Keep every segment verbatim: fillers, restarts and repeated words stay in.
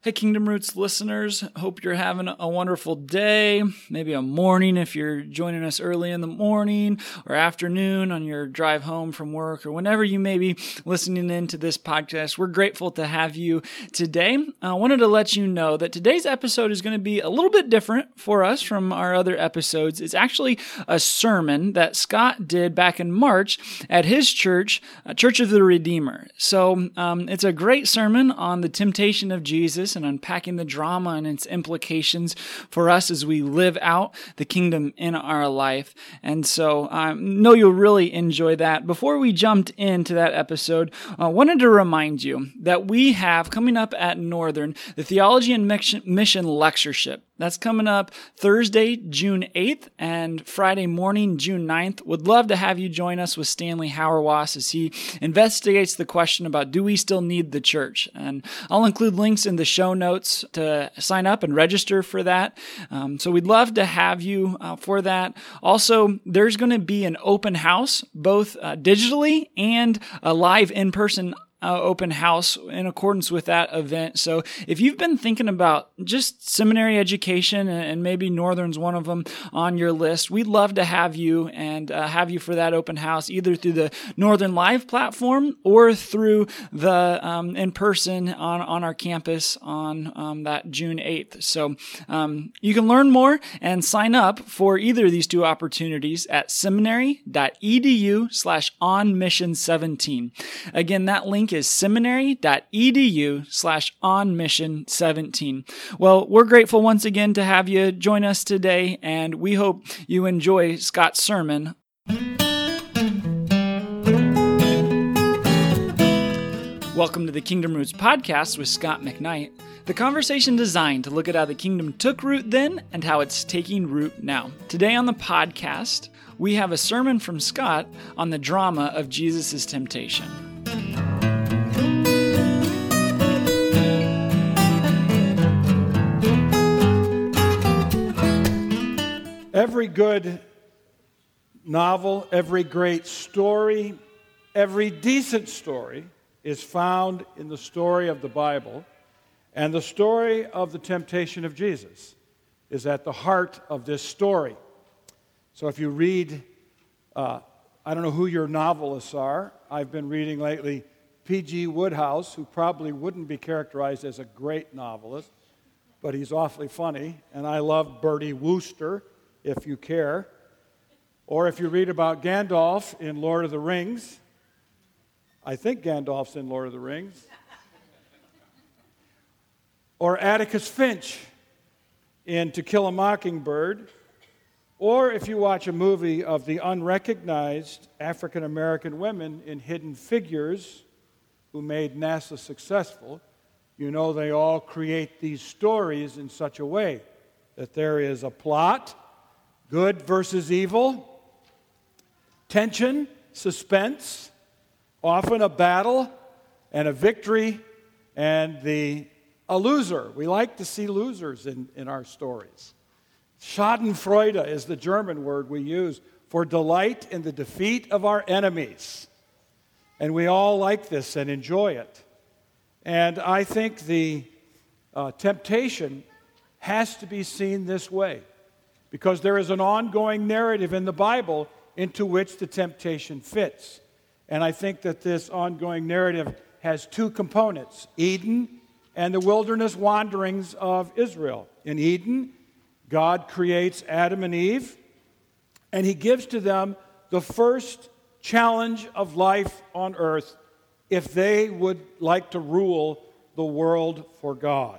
Hey, Kingdom Roots listeners, hope you're having a wonderful day, maybe a morning if you're joining us early in the morning or afternoon on your drive home from work or whenever you may be listening into this podcast. We're grateful to have you today. I wanted to let you know that today's episode is going to be a little bit different for us from our other episodes. It's actually a sermon that Scott did back in March at his church, Church of the Redeemer. So um, it's a great sermon on the temptation of Jesus and unpacking the drama and its implications for us as we live out the kingdom in our life. And so I um, know you'll really enjoy that. Before we jumped into that episode, I wanted to remind you that we have coming up at Northern the Theology and Mission Lectureship. That's coming up Thursday, June eighth, and Friday morning, June ninth. Would love to have you join us with Stanley Hauerwas as he investigates the question about, do we still need the church? And I'll include links in the show notes to sign up and register for that. Um, so we'd love to have you uh, for that. Also, there's going to be an open house, both uh, digitally and a live in-person Uh, open house in accordance with that event. So if you've been thinking about just seminary education, and maybe Northern's one of them on your list, we'd love to have you and uh, have you for that open house, either through the Northern Live platform or through the um, in-person on, on our campus on um, that June eighth. So um, you can learn more and sign up for either of these two opportunities at seminary.edu slash on mission 17. Again, that link is seminary.edu slash on mission 17. Well, we're grateful once again to have you join us today, and we hope you enjoy Scott's sermon. Welcome to the Kingdom Roots podcast with Scott McKnight, the conversation designed to look at how the kingdom took root then and how it's taking root now. Today on the podcast, we have a sermon from Scott on the drama of Jesus' temptation. Every good novel, every great story, every decent story is found in the story of the Bible, and the story of the temptation of Jesus is at the heart of this story. So if you read, uh, I don't know who your novelists are. I've been reading lately P G Wodehouse, who probably wouldn't be characterized as a great novelist, but he's awfully funny, and I love Bertie Wooster, if you care. Or if you read about Gandalf in Lord of the Rings, I think Gandalf's in Lord of the Rings. Or Atticus Finch in To Kill a Mockingbird. Or if you watch a movie of the unrecognized African American women in Hidden Figures who made NASA successful, you know they all create these stories in such a way that there is a plot, good versus evil, tension, suspense, often a battle and a victory and the a loser. We like to see losers in, in our stories. Schadenfreude is the German word we use for delight in the defeat of our enemies. And we all like this and enjoy it. And I think the uh, temptation has to be seen this way, because there is an ongoing narrative in the Bible into which the temptation fits. And I think that this ongoing narrative has two components: Eden and the wilderness wanderings of Israel. In Eden, God creates Adam and Eve, and he gives to them the first challenge of life on earth if they would like to rule the world for God.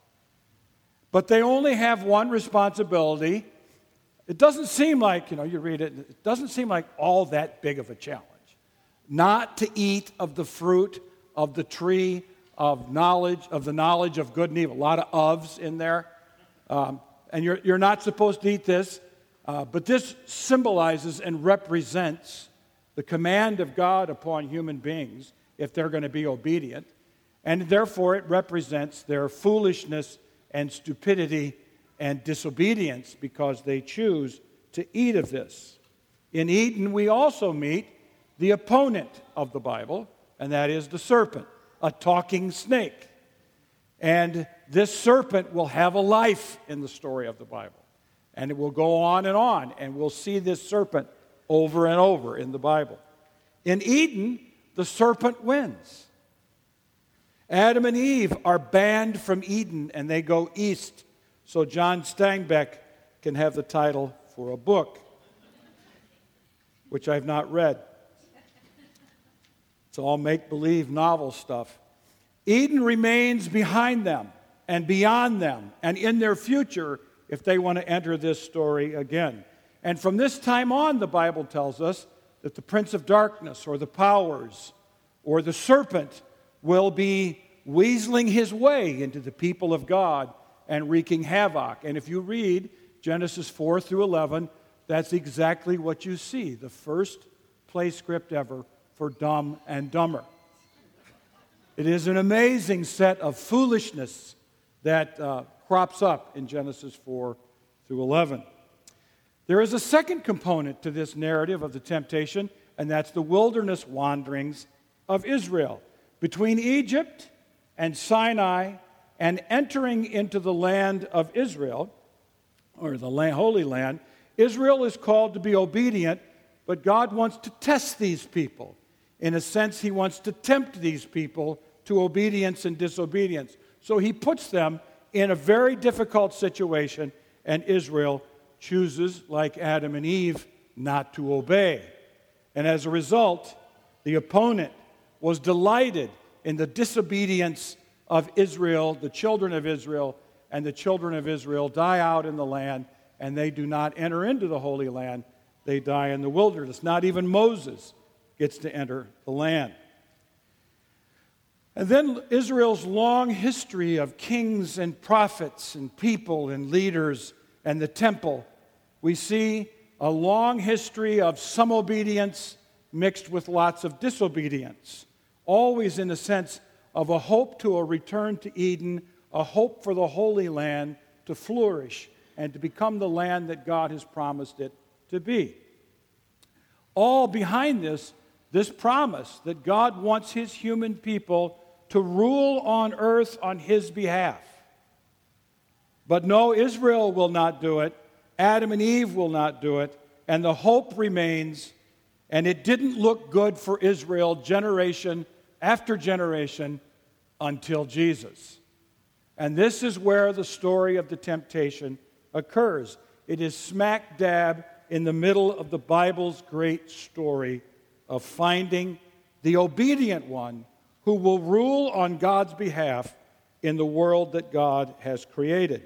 But they only have one responsibility. It doesn't seem like, you know, you read it, it doesn't seem like all that big of a challenge. Not to eat of the fruit of the tree of knowledge, of the knowledge of good and evil. A lot of ofs in there. Um, and you're, you're not supposed to eat this, uh, but this symbolizes and represents the command of God upon human beings if they're going to be obedient. And therefore it represents their foolishness and stupidity and disobedience because they choose to eat of this. In Eden, we also meet the opponent of the Bible, and that is the serpent, a talking snake. And this serpent will have a life in the story of the Bible. And it will go on and on, and we'll see this serpent over and over in the Bible. In Eden, the serpent wins. Adam and Eve are banned from Eden, and they go east. So John Steinbeck can have the title for a book, which I've not read. It's all make-believe novel stuff. Eden remains behind them and beyond them and in their future if they want to enter this story again. And from this time on, the Bible tells us that the prince of darkness or the powers or the serpent will be weaseling his way into the people of God and wreaking havoc. And if you read Genesis four through eleven, that's exactly what you see, the first play script ever for Dumb and Dumber. It is an amazing set of foolishness that uh, crops up in Genesis four through eleven. There is a second component to this narrative of the temptation, and that's the wilderness wanderings of Israel. Between Egypt and Sinai and entering into the land of Israel, or the land, Holy Land, Israel is called to be obedient, but God wants to test these people. In a sense, he wants to tempt these people to obedience and disobedience. So he puts them in a very difficult situation, and Israel chooses, like Adam and Eve, not to obey. And as a result, the opponent was delighted in the disobedience of Israel, the children of Israel, and the children of Israel die out in the land, and they do not enter into the Holy Land. They die in the wilderness. Not even Moses gets to enter the land. And then Israel's long history of kings and prophets and people and leaders and the temple. We see a long history of some obedience mixed with lots of disobedience, always in the sense of a hope to a return to Eden, a hope for the Holy Land to flourish and to become the land that God has promised it to be. All behind this, this promise that God wants his human people to rule on earth on his behalf. But no, Israel will not do it. Adam and Eve will not do it. And the hope remains. And it didn't look good for Israel generation after generation until Jesus. And this is where the story of the temptation occurs. It is smack dab in the middle of the Bible's great story of finding the obedient one who will rule on God's behalf in the world that God has created.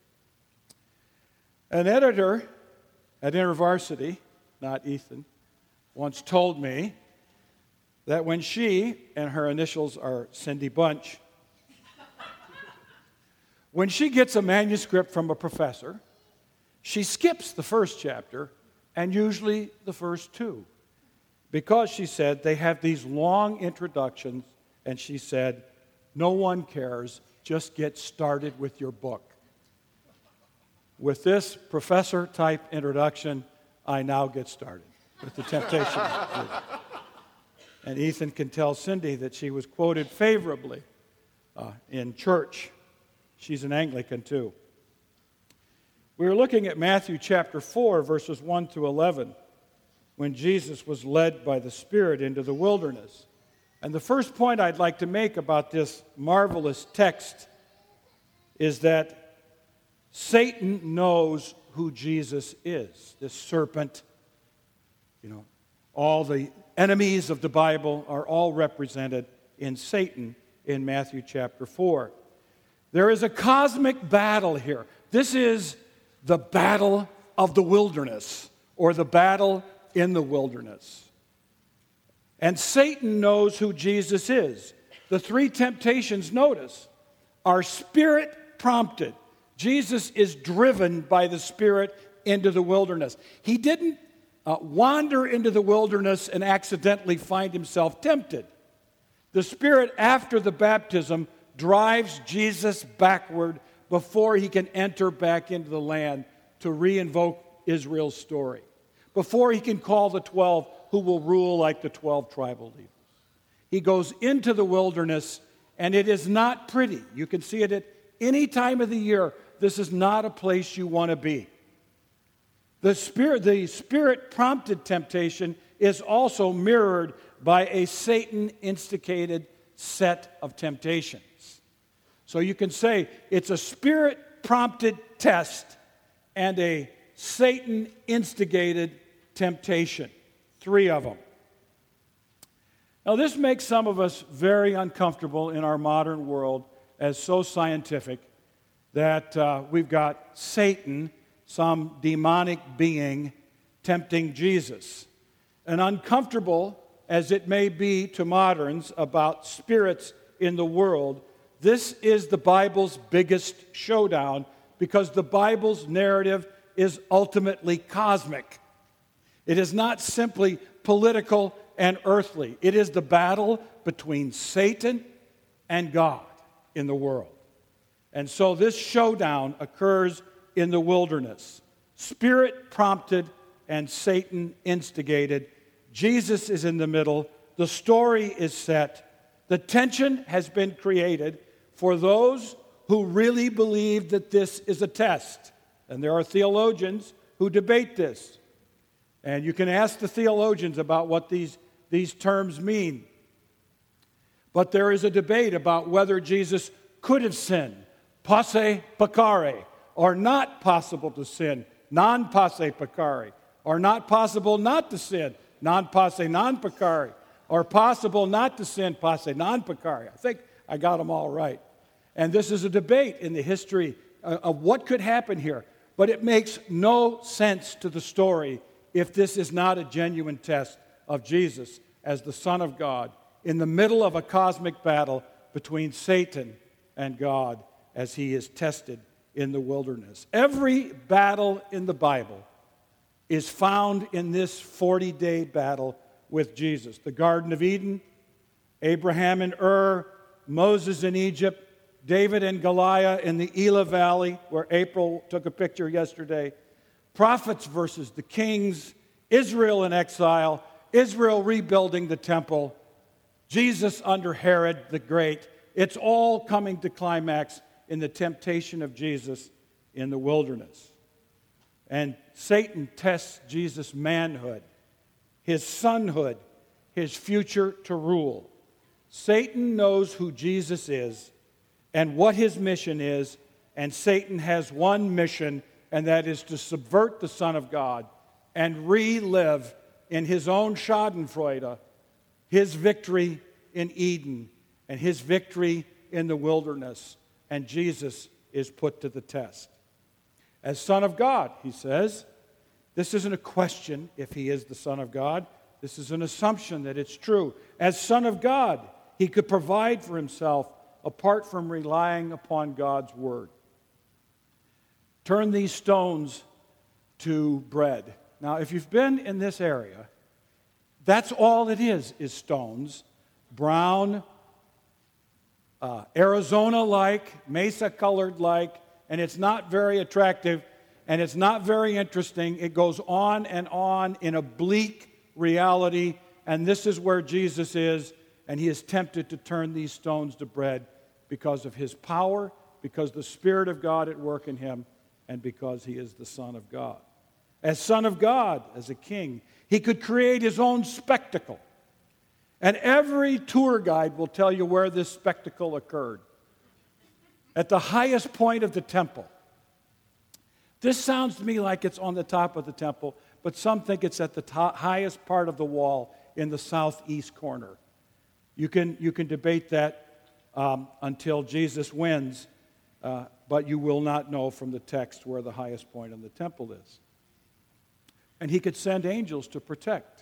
An editor at InterVarsity, not Ethan, once told me that when she, and her initials are Cindy Bunch, when she gets a manuscript from a professor, she skips the first chapter and usually the first two. Because, she said, they have these long introductions, and she said, no one cares, just get started with your book. With this professor-type introduction, I now get started with the temptation. And Ethan can tell Cindy that she was quoted favorably uh, in church. She's an Anglican, too. We were looking at Matthew chapter four, verses one through eleven, when Jesus was led by the Spirit into the wilderness. And the first point I'd like to make about this marvelous text is that Satan knows who Jesus is. This serpent, you know, all the enemies of the Bible are all represented in Satan in Matthew chapter four. There is a cosmic battle here. This is the battle of the wilderness, or the battle in the wilderness. And Satan knows who Jesus is. The three temptations, notice, are spirit prompted. Jesus is driven by the Spirit into the wilderness. He didn't uh, wander into the wilderness and accidentally find himself tempted. The Spirit, after the baptism, drives Jesus backward before he can enter back into the land to re-invoke Israel's story, before he can call the twelve who will rule like the twelve tribal leaders. He goes into the wilderness, and it is not pretty. You can see it at any time of the year. This is not a place you want to be. The spirit, the spirit-prompted temptation is also mirrored by a Satan-instigated set of temptations. So you can say it's a spirit-prompted test and a Satan-instigated temptation. Three of them. Now, this makes some of us very uncomfortable in our modern world as so scientific that uh, we've got Satan, some demonic being, tempting Jesus. And uncomfortable as it may be to moderns about spirits in the world, this is the Bible's biggest showdown because the Bible's narrative is ultimately cosmic. It is not simply political and earthly. It is the battle between Satan and God in the world. And so this showdown occurs in the wilderness. Spirit-prompted and Satan-instigated. Jesus is in the middle. The story is set. The tension has been created for those who really believe that this is a test. And there are theologians who debate this. And you can ask the theologians about what these, these terms mean. But there is a debate about whether Jesus could have sinned, posse peccare, or not possible to sin, non posse peccare, or not possible not to sin, non posse non peccare, or possible not to sin, posse non peccare. I think I got them all right. And this is a debate in the history of what could happen here. But it makes no sense to the story if this is not a genuine test of Jesus as the Son of God in the middle of a cosmic battle between Satan and God as he is tested in the wilderness. Every battle in the Bible is found in this forty-day battle with Jesus. The Garden of Eden, Abraham in Ur, Moses in Egypt, David and Goliath in the Elah Valley, where April took a picture yesterday, prophets versus the kings, Israel in exile, Israel rebuilding the temple, Jesus under Herod the Great. It's all coming to climax in the temptation of Jesus in the wilderness. And Satan tests Jesus' manhood, his sonhood, his future to rule. Satan knows who Jesus is and what his mission is, and Satan has one mission, and that is to subvert the Son of God and relive in his own schadenfreude his victory in Eden and his victory in the wilderness. And Jesus is put to the test. As Son of God, he says, this isn't a question if he is the Son of God. This is an assumption that it's true. As Son of God, he could provide for himself apart from relying upon God's word. Turn these stones to bread. Now, if you've been in this area, that's all it is, is stones. Brown, uh, Arizona-like, mesa-colored-like, and it's not very attractive, and it's not very interesting. It goes on and on in a bleak reality, and this is where Jesus is, and he is tempted to turn these stones to bread because of his power, because the Spirit of God at work in him, and because he is the Son of God. As Son of God, as a king, he could create his own spectacle. And every tour guide will tell you where this spectacle occurred. At the highest point of the temple. This sounds to me like it's on the top of the temple, but some think it's at the top, highest part of the wall in the southeast corner. You can, you can debate that um, until Jesus wins, uh, but you will not know from the text where the highest point in the temple is. And he could send angels to protect.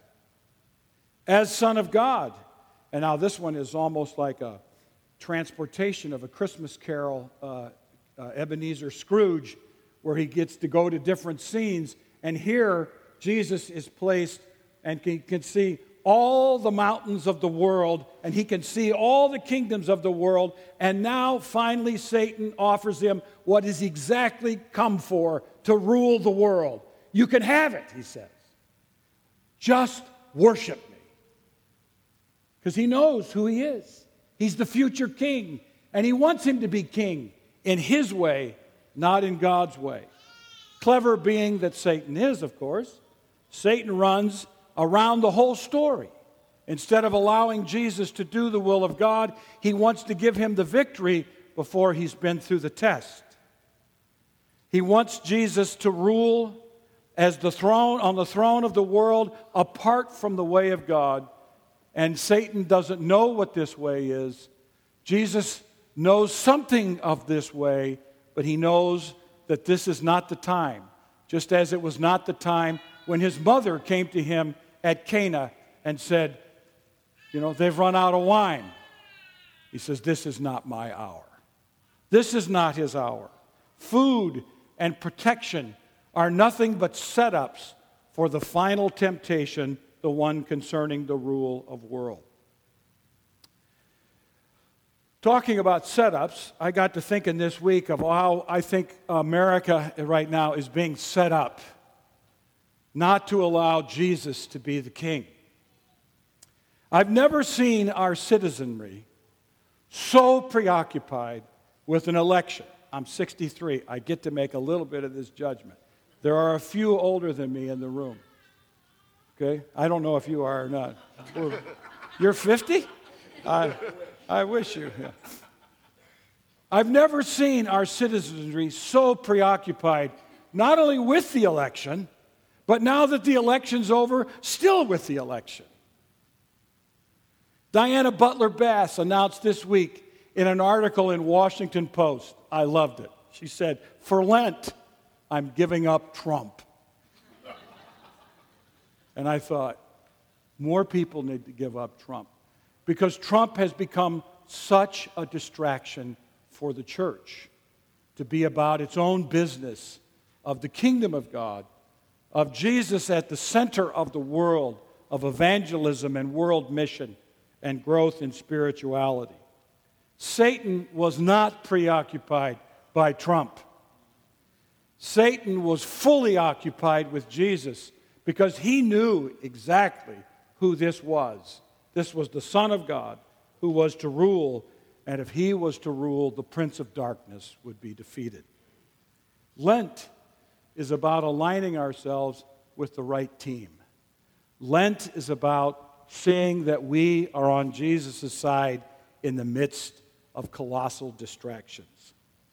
As Son of God, and now this one is almost like a transportation of a Christmas carol, uh, uh, Ebenezer Scrooge, where he gets to go to different scenes. And here, Jesus is placed and he can see all the mountains of the world, and he can see all the kingdoms of the world. And now, finally, Satan offers him what he's exactly come for, to rule the world. You can have it, he says. Just worship me. Because he knows who he is. He's the future king, and he wants him to be king in his way, not in God's way. Clever being that Satan is, of course, Satan runs around the whole story. Instead of allowing Jesus to do the will of God, he wants to give him the victory before he's been through the test. He wants Jesus to rule as the throne on the throne of the world apart from the way of God. And Satan doesn't know what this way is. Jesus knows something of this way, but he knows that this is not the time. Just as it was not the time when his mother came to him at Cana and said, you know, they've run out of wine. He says, this is not my hour. This is not his hour. Food and protection are nothing but setups for the final temptation, the one concerning the rule of world. Talking about setups, I got to thinking this week of how I think America right now is being set up not to allow Jesus to be the king. I've never seen our citizenry so preoccupied with an election. I'm sixty-three. I get to make a little bit of this judgment. There are a few older than me in the room. Okay? I don't know if you are or not. You're fifty? I, I wish you. Yeah. I've never seen our citizenry so preoccupied, not only with the election, but now that the election's over, still with the election. Diana Butler Bass announced this week in an article in Washington Post, I loved it. She said, for Lent, I'm giving up Trump. And I thought, more people need to give up Trump because Trump has become such a distraction for the church to be about its own business of the kingdom of God, of Jesus at the center of the world, of evangelism and world mission and growth in spirituality. Satan was not preoccupied by Trump. Satan was fully occupied with Jesus because he knew exactly who this was. This was the Son of God who was to rule, and if he was to rule, the prince of darkness would be defeated. Lent is about aligning ourselves with the right team. Lent is about seeing that we are on Jesus' side in the midst of colossal distractions.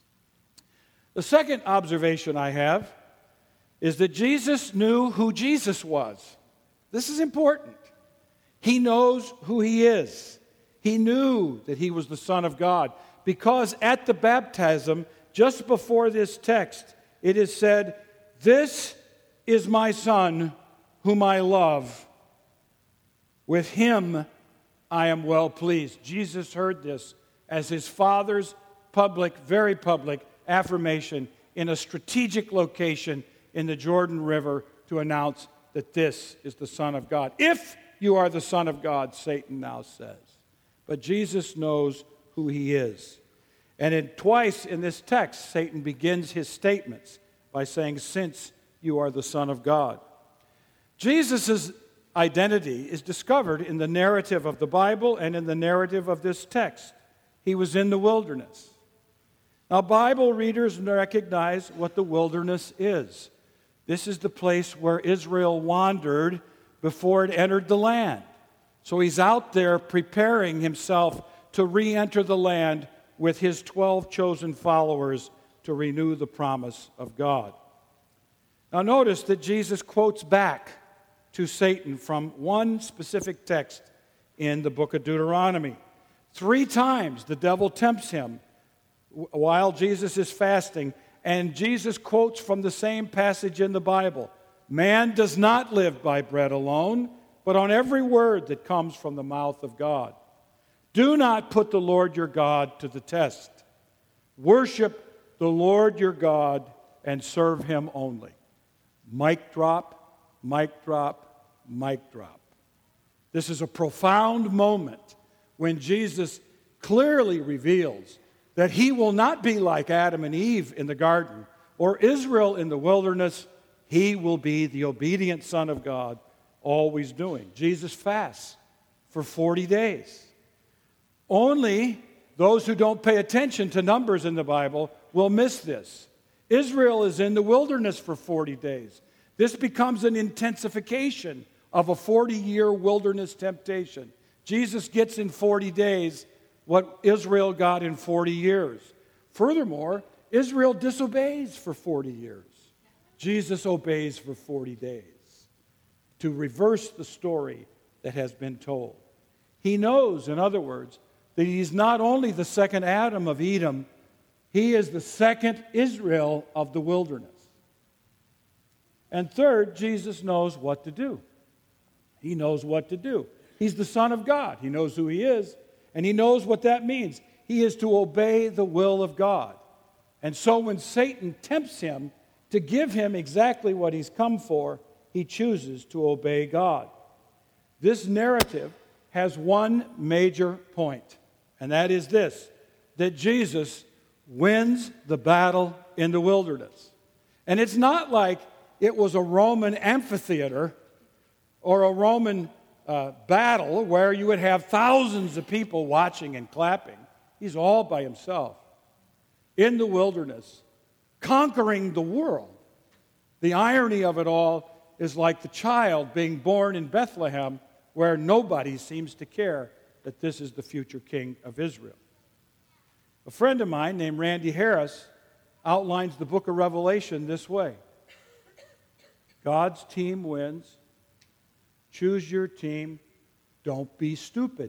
The second observation I have is that Jesus knew who Jesus was. This is important. He knows who he is. He knew that he was the Son of God because at the baptism, just before this text, it is said, "This is my Son whom I love. With him I am well pleased." Jesus heard this as his Father's public, very public affirmation in a strategic location in the Jordan River to announce that this is the Son of God. If you are the Son of God, Satan now says. But Jesus knows who he is. And in, twice in this text, Satan begins his statements by saying, "Since you are the Son of God." Jesus' identity is discovered in the narrative of the Bible and in the narrative of this text. He was in the wilderness. Now, Bible readers recognize what the wilderness is. This is the place where Israel wandered before it entered the land. So he's out there preparing himself to re-enter the land with his twelve chosen followers to renew the promise of God. Now, notice that Jesus quotes back to Satan from one specific text in the book of Deuteronomy. Three times the devil tempts him while Jesus is fasting, and Jesus quotes from the same passage in the Bible. Man does not live by bread alone, but on every word that comes from the mouth of God. Do not put the Lord your God to the test. Worship the Lord your God and serve him only. Mic drop, mic drop, mic drop. This is a profound moment when Jesus clearly reveals that he will not be like Adam and Eve in the garden or Israel in the wilderness. He will be the obedient Son of God, always doing. Jesus fasts for forty days. Only those who don't pay attention to numbers in the Bible will miss this. Israel is in the wilderness for forty days. This becomes an intensification of a forty-year wilderness temptation. Jesus gets in forty days what Israel got in forty years. Furthermore, Israel disobeys for forty years. Jesus obeys for forty days to reverse the story that has been told. He knows, in other words, that he's not only the second Adam of Edom, he is the second Israel of the wilderness. And third, Jesus knows what to do. He knows what to do. He's the Son of God. He knows who he is, and he knows what that means. He is to obey the will of God. And so when Satan tempts him to give him exactly what he's come for, he chooses to obey God. This narrative has one major point, and that is this, that Jesus wins the battle in the wilderness. And it's not like it was a Roman amphitheater or a Roman uh, battle where you would have thousands of people watching and clapping. He's all by himself in the wilderness, conquering the world. The irony of it all is like the child being born in Bethlehem, where nobody seems to care that this is the future king of Israel. A friend of mine named Randy Harris outlines the book of Revelation this way. God's team wins. Choose your team. Don't be stupid.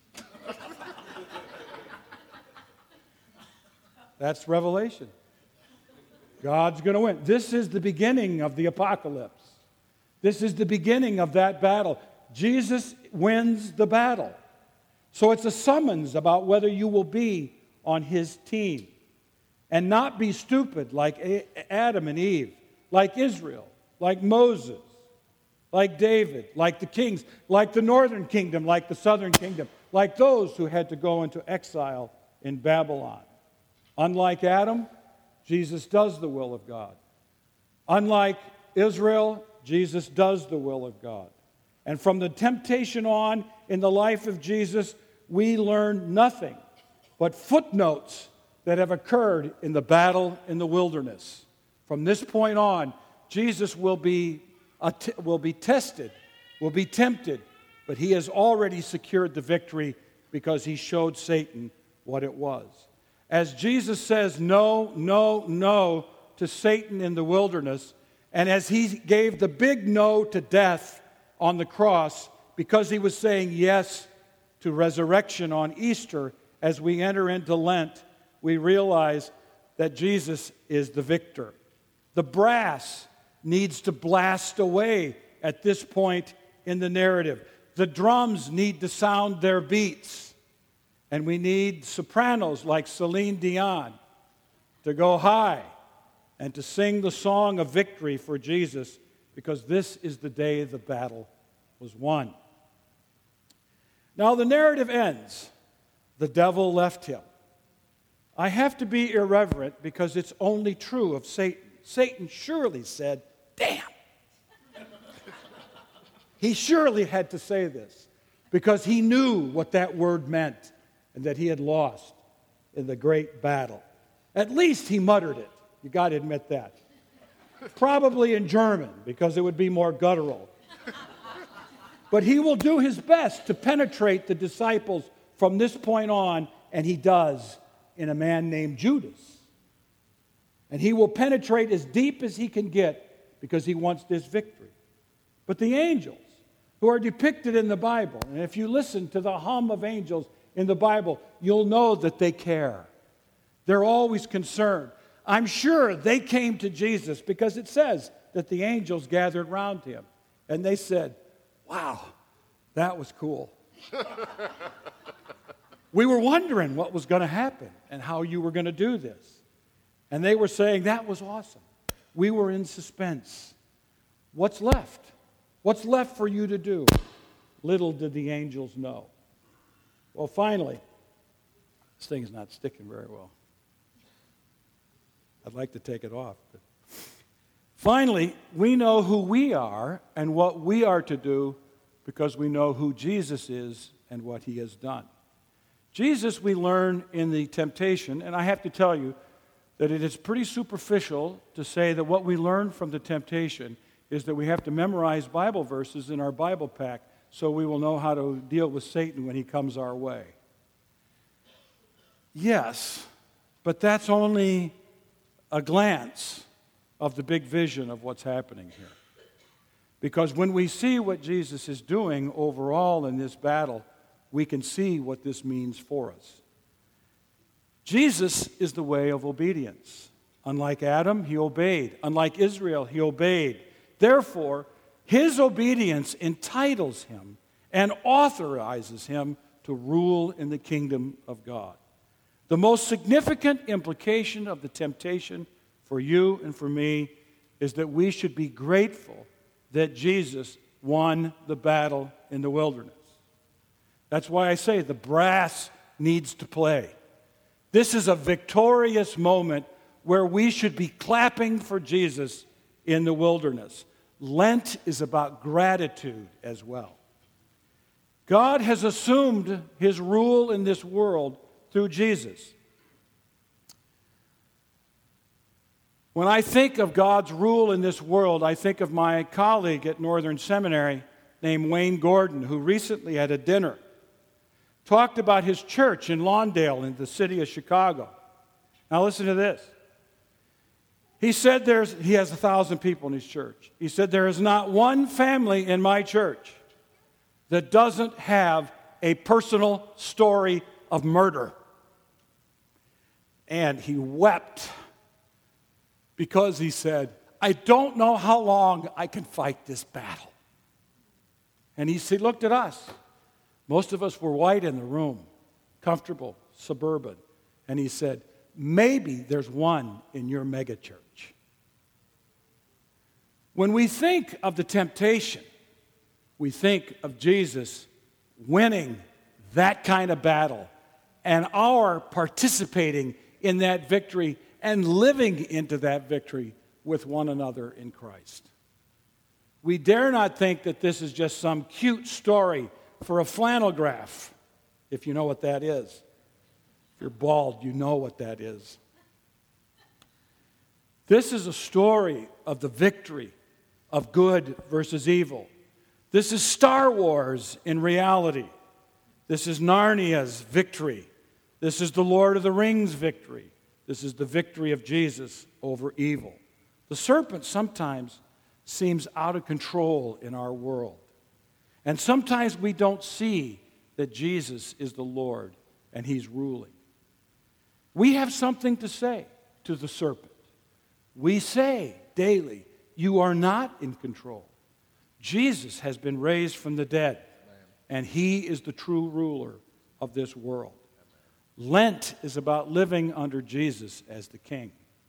That's Revelation. God's going to win. This is the beginning of the apocalypse. This is the beginning of that battle. Jesus wins the battle. So it's a summons about whether you will be on his team and not be stupid like Adam and Eve, like Israel, like Moses, like David, like the kings, like the northern kingdom, like the southern kingdom, like those who had to go into exile in Babylon. Unlike Adam, Jesus does the will of God. Unlike Israel, Jesus does the will of God. And from the temptation on in the life of Jesus, we learn nothing but footnotes that have occurred in the battle in the wilderness. From this point on, Jesus will be, will be tested, will be tempted, but he has already secured the victory because he showed Satan what it was. As Jesus says no, no, no to Satan in the wilderness, and as he gave the big no to death on the cross because he was saying yes to resurrection on Easter, as we enter into Lent, we realize that Jesus is the victor. The brass needs to blast away at this point in the narrative. The drums need to sound their beats. And we need sopranos like Celine Dion to go high and to sing the song of victory for Jesus, because this is the day the battle was won. Now the narrative ends. The devil left him. I have to be irreverent because it's only true of Satan. Satan surely said, damn. He surely had to say this because he knew what that word meant and that he had lost in the great battle. At least he muttered it. You got to admit that. Probably in German because it would be more guttural. But he will do his best to penetrate the disciples from this point on, and he does in a man named Judas. And he will penetrate as deep as he can get because he wants this victory. But the angels who are depicted in the Bible, and if you listen to the hum of angels in the Bible, you'll know that they care. They're always concerned. I'm sure they came to Jesus because it says that the angels gathered round him. And they said, wow, that was cool. We were wondering what was going to happen and how you were going to do this. And they were saying, that was awesome. We were in suspense. What's left? What's left for you to do? Little did the angels know. Well, finally, this thing is not sticking very well. I'd like to take it off. But finally, we know who we are and what we are to do because we know who Jesus is and what he has done. Jesus, we learn in the temptation, and I have to tell you that it is pretty superficial to say that what we learn from the temptation is that we have to memorize Bible verses in our Bible pack so we will know how to deal with Satan when he comes our way. Yes, but that's only a glance of the big vision of what's happening here. Because when we see what Jesus is doing overall in this battle, we can see what this means for us. Jesus is the way of obedience. Unlike Adam, he obeyed. Unlike Israel, he obeyed. Therefore, his obedience entitles him and authorizes him to rule in the kingdom of God. The most significant implication of the temptation for you and for me is that we should be grateful that Jesus won the battle in the wilderness. That's why I say the brass needs to play. This is a victorious moment where we should be clapping for Jesus in the wilderness. Lent is about gratitude as well. God has assumed his rule in this world through Jesus. When I think of God's rule in this world, I think of my colleague at Northern Seminary named Wayne Gordon, who recently at a dinner talked about his church in Lawndale in the city of Chicago. Now listen to this. He said there's, he has a thousand people in his church. He said, there is not one family in my church that doesn't have a personal story of murder. And he wept because he said, I don't know how long I can fight this battle. And he said, looked at us. Most of us were white in the room, comfortable, suburban. And he said, maybe there's one in your megachurch. When we think of the temptation, we think of Jesus winning that kind of battle and our participating in that victory and living into that victory with one another in Christ. We dare not think that this is just some cute story for a flannel graph, if you know what that is. If you're bald, you know what that is. This is a story of the victory of good versus evil. This is Star Wars in reality. This is Narnia's victory. This is the Lord of the Rings victory. This is the victory of Jesus over evil. The serpent sometimes seems out of control in our world. And sometimes we don't see that Jesus is the Lord and he's ruling. We have something to say to the serpent. We say daily, you are not in control. Jesus has been raised from the dead, and he is the true ruler of this world. Lent is about living under Jesus as the king.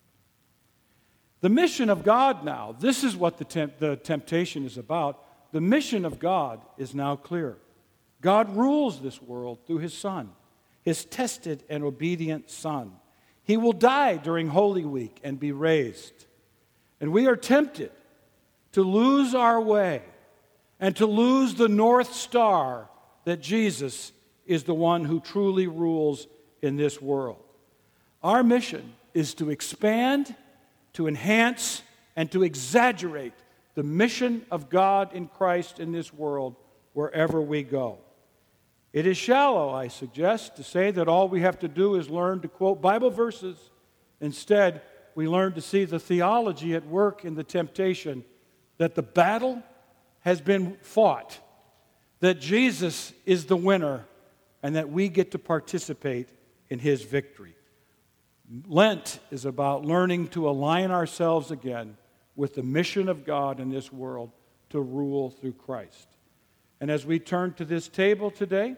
The mission of God now, this is what the, temp- the temptation is about. The mission of God is now clear. God rules this world through his Son, his tested and obedient Son. He will die during Holy Week and be raised. And we are tempted to lose our way and to lose the North Star that Jesus is the one who truly rules in this world. Our mission is to expand, to enhance, and to exaggerate the mission of God in Christ in this world wherever we go. It is shallow, I suggest, to say that all we have to do is learn to quote Bible verses. Instead, we learn to see the theology at work in the temptation, that the battle has been fought, that Jesus is the winner, and that we get to participate in his victory. Lent is about learning to align ourselves again with the mission of God in this world to rule through Christ. And as we turn to this table today,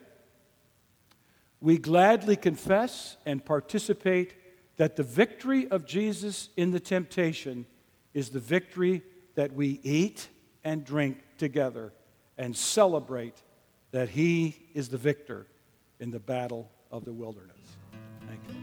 we gladly confess and participate that the victory of Jesus in the temptation is the victory that we eat and drink together and celebrate that he is the victor in the battle of the wilderness. Thank you.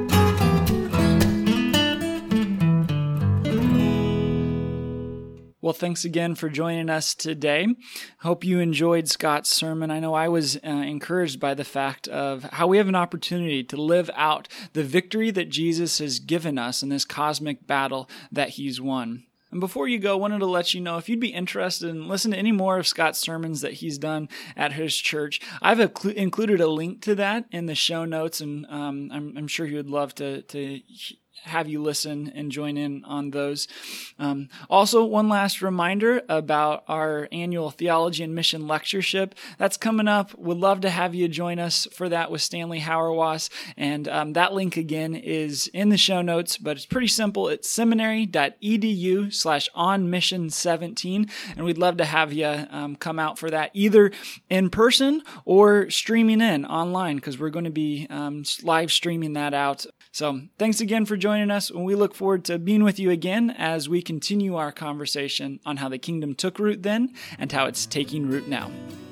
Well, Well, thanks again for joining us today. Hope you enjoyed Scott's sermon. I know I was uh, encouraged by the fact of how we have an opportunity to live out the victory that Jesus has given us in this cosmic battle that he's won. And before you go, I wanted to let you know if you'd be interested in listening to any more of Scott's sermons that he's done at his church, I've inclu- included a link to that in the show notes, and um, I'm, I'm sure he would love to to have you listen and join in on those. Um, also, one last reminder about our annual Theology and Mission Lectureship. That's coming up. Would love to have you join us for that with Stanley Hauerwas. And um, that link, again, is in the show notes, but it's pretty simple. It's seminary.edu slash on mission 17. And we'd love to have you um, come out for that, either in person or streaming in online, because we're going to be um, live streaming that out. So thanks again for joining us, and we look forward to being with you again as we continue our conversation on how the kingdom took root then and how it's taking root now.